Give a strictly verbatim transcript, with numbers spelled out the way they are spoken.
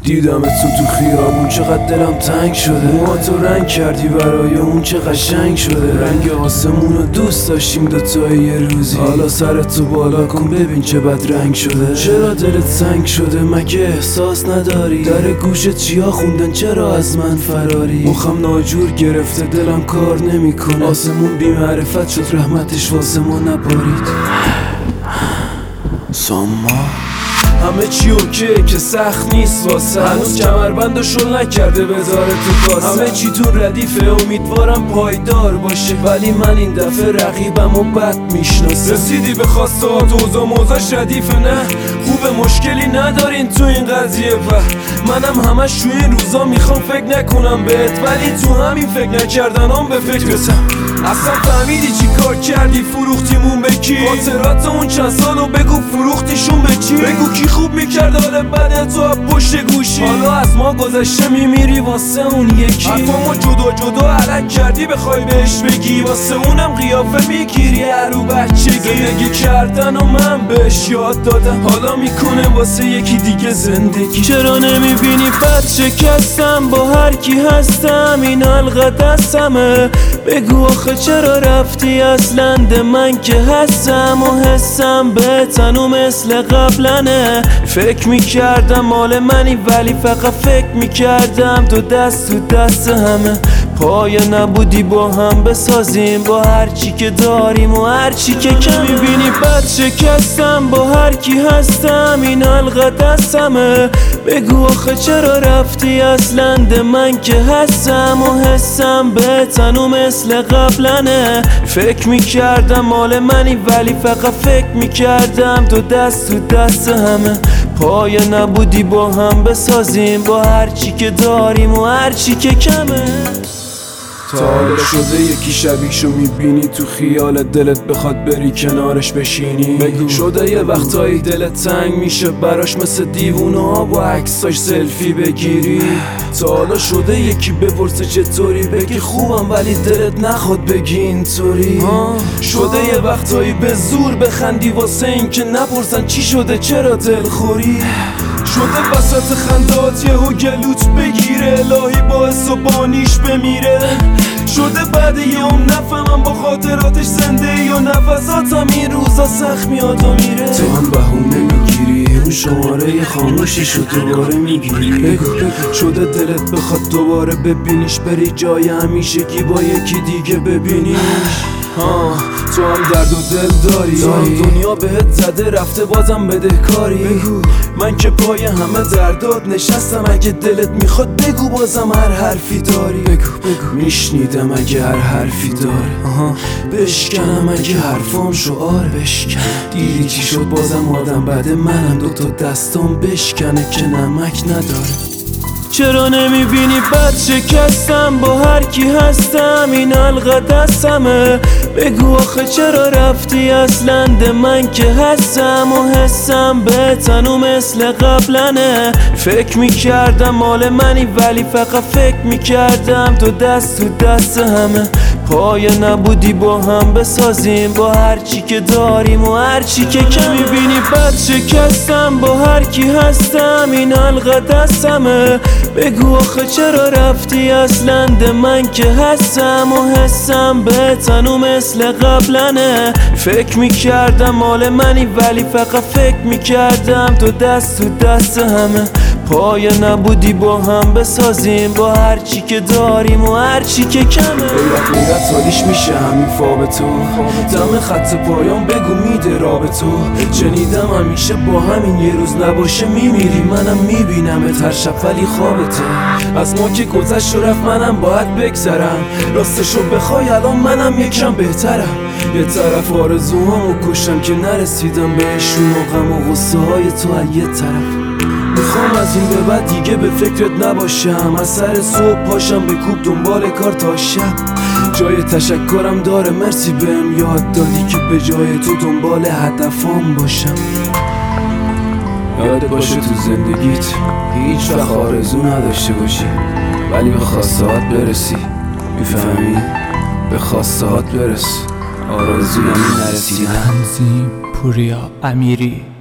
دیدمت تو تو خیابون چقدر دلم تنگ شده. موهاتو رنگ کردی برای اون چه قشنگ شده. رنگ آسمونو دوست داشتیم دوتایی یه روزی. حالا سرتو بالا کن ببین چه بد رنگ شده. چرا دلت سنگ شده مگه احساس نداری؟ در گوشت چیا خوندن چرا از من فراری؟ مخم ناجور گرفته دلم کار نمیکنه. آسمون بی معرفت شد رحمتش واسه ما نبارید. ساما همه چی اوکی که سخت نیست واسه هنوز کمربندو شل نکرده بذاره تو کاسه. همه چی تو ردیفه امیدوارم پایدار باشه، ولی من این دفعه رقیبم و بد میشناسم. رسیدی به خواسته ها توزا موزاش ردیفه نه خوبه مشکلی ندارین تو این قضیه و منم همش توی این روزا میخوام فکر نکنم بهت، ولی تو همین فکر نکردنام به فکر رسم. اصلا فهمیدی چی کار کردی فروختیمون به کی؟ خاطرات اون چند سالو بگو فروختیشون به چی؟ بگو کی خوب میکرد حال بده تو پشت گوشی؟ حالا از ما گذشته میمیری واسه اون یکی. حرفامو جدا جدا علک کردی بخوای بهش بگی، واسه اونم قیافه میگیری هرو بچگی. زندگی کردن و من بهش یاد دادم، حالا میکنه واسه یکی دیگه زندگی. چرا نمیبینی بد شکستم با هر کی هستم؟ این حلقه دستمه بگو آخه چرا رفتی از لند من که هستم و حسم به تنو مثل قبلنه. فکر میکردم مال منی ولی فقط فکر میکردم تو دست تو دست همه. پای نبودی با هم بسازیم با هرچی که داریم و هرچی که کم. میبینی بد شکستم با هر کی هستم این حلقه دستمه بگو آخه چرا رفتی از لند من که هستم و حسم به تنو مثل قبلنه. فکر میکردم مال منی ولی فقط فکر میکردم تو دست تو دست همه. پای نبودی با هم بسازیم با هرچی که داریم و هرچی که کمه. تا حالا شده یکی شبیهشو میبینی تو خیالت دلت بخواد بری کنارش بشینی؟ بگو شده یه وقتایی دلت تنگ میشه براش مثل دیوونه ها با عکساش سلفی بگیری؟ تا حالا شده یکی بپرسه چطوری بگی خوبم ولی دلت نخواد بگی اینطوری؟ شده یه وقتایی به زور بخندی واسه این که نپرسن چی شده چرا دلخوری؟ شده وسط خندات یهو گلوت بگیره الهی باعث و بانیش بمیره؟ شده بعد یه اون نفهمم با خاطراتش زنده یا نفساتم این روزا سخت میاد و میره. تو هم بهونه میگیری اون شماره خاموشیشو دوباره میگیری. بگو بگو شده دلت بخواد دوباره ببینیش بری جای همیشگی با یکی دیگه ببینیش؟ ها تو هم درد و دل داری, داری. دنیا بهت زده رفته بازم بدهکاری. بگو من که پای همه دردات نشستم اگه دلت میخواد بگو بازم هر حرفی داری. بگو بگو میشنیدم اگه هر حرفی داره آها. بشکنم اگه حرفام شعار بشکن. دیدی چی شد بازم آدم بده منم دوتا دستام بشکنه که نمک نداره. چرا نمیبینی بد شکستم با هر کی هستم این حلقه دستمه بگو آخه چرا رفتی از لند من که هستم و حسم به تنو مثل قبلنه. فکر میکردم مال منی ولی فقط فکر میکردم تو دست تو دست همه. پای نبودی با هم بسازیم با هرچی که داریم و هرچی که کم. میبینی بد شکستم با هر کی هستم این حلقه دستمه بگو آخه چرا رفتی از لند من که هستم و حسم به تنو مثل قبلنه. فکر میکردم مال منی ولی فقط فکر میکردم تو دست تو دست همه. پای نبودی با هم بسازیم با هرچی که داریم و هرچی که کمه. غیرت غیرت سالیش میشه همین فا تو دم خط پایان بگو میده را به تو. شنیدم همیشه با همین یه روز نباشه میمیری منم میبینمت هر شب ولی خوابته. از ما که گذشت و رفت منم باید بگذرم راستشو بخوای الان منم یکم بهترم. یه طرف آرزوهامو کشتم که نرسیدم بهشون و غم و غصه های تو از یه طرف. میخوام از این به بعد دیگه به فکرت نباشم از سر صبح پاشم به کوب دنبال کار تا شب. جای تشکرم داره مرسی بهم یاد دادی که به جای تو دنبال هدفام باشم. یاد باشه تو زندگیت هیچ وقت آرزو نداشته باشی ولی به خواسته هات برسی. میفهمی؟ به خواسته هات برس. آرزو یعنی نرسیدن. پوریا امیری.